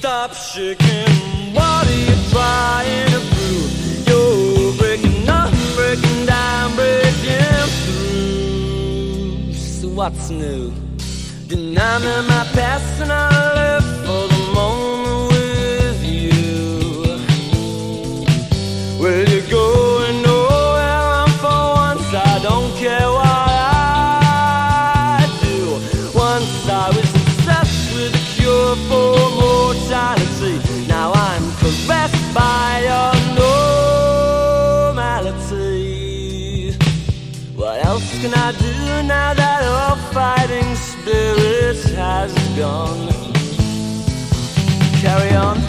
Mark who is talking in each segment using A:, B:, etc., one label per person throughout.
A: stop shaking. What are you trying to prove? You're breaking up, breaking down, breaking through. So what's new? Deny me my past and I'll live for the moment with you. Will you go and know where I'm for once? I don't care what I do. Once I was obsessed with a cure for mortality. Now I'm caressed by your normality. What else can I do now that our fighting spirit has gone? Carry on.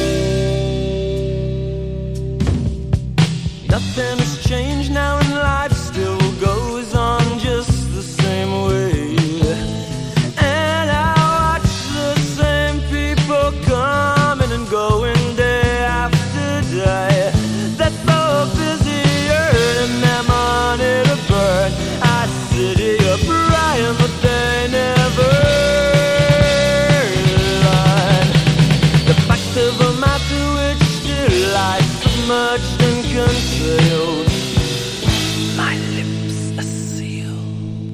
A: Nothing has changed now in life's